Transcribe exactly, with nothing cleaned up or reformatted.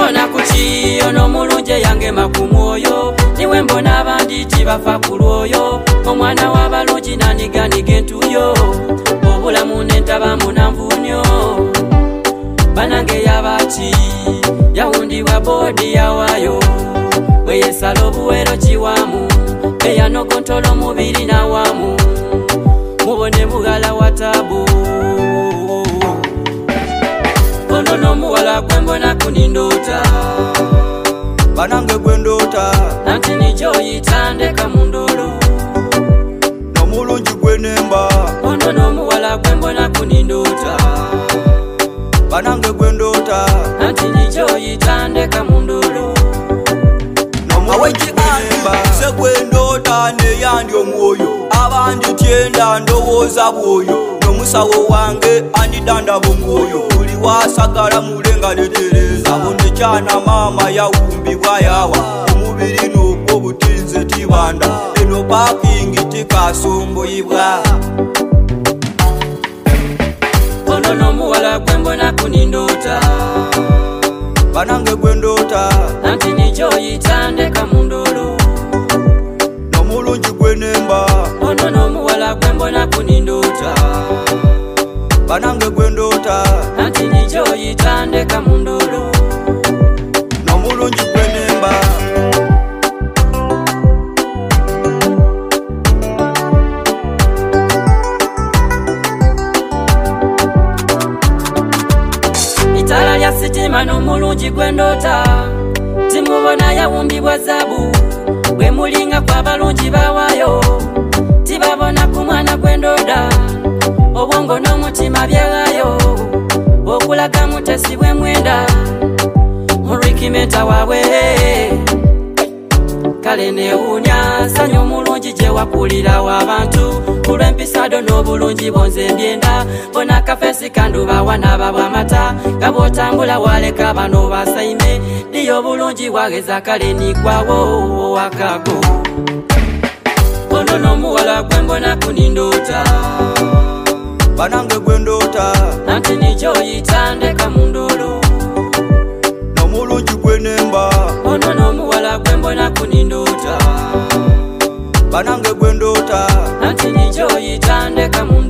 mbona kuki ono mulunje yange makumwoyo niwe mbona abandi tibafa ku lwoyo omwana w'abalungi naniganiga entuyo obulamu n'entabamu nanvunyo banange yabaki yawundibwa boodi yawayo bwe yesala obuwero kiwamu eyano kontolo omubiri nawamu mubone mugala wa tabu ono n'omuwala gwe mbona kunindota banange gwe ndota nanti nijoyita ndeka mu ndolo n'omulungi gwe nemba ono n'omuwala gwe mbona kunindota banange gwe ndota nanti nijoyita ndeka mu ndolo n'omulungi gwe nemba se gwe ndota neyandi omwoyo abandi tyenda ndowooza bwoyo n'omusawo wange andidandaba omwoyo buli wasagala mulenga letereza abo nekyana maama yawumbibwa yawa omubiri n'ogwo butinze tibanda eno pakingi tikasomboyibwa ono n'omuwala gwe mbona kunindota banange gwe ndota nanti nijoyita ndeka mu ndolo n'omulungi gwe nemba ono n'omuwala gwe mbona kunindota banange gwe ndota nanti nijoyita ndeka mu ndolo n'omulungi gwe nemba itala lya sitima n'omulungi gwe ndota timubona yawumbibwa zabu bwe mulinga kw'abalungi bawayo tibabona ku mwana gwe ndoda obwongo n'omutima byewayo okulaga mutesi bwe mwenda murikimenta waabwe kale newuunya sanya omulungi gye wakulirawo abantu kulw'empisado n'obulungi bonze mbyenda bona kafesi kandubawa n'ababwamata nga bw'otambula waleka bano basaime liyo obulungi wageza kale nikwawo wakago ono n'omuwala gwe mbona kunindota banange gwe ndota nanti nijoyita ndeka mu ndolo n'omulungi gwe nemba ono n'omuwala gwe mbona kunindota banange gwe ndota nanti nijoyita ndeka mu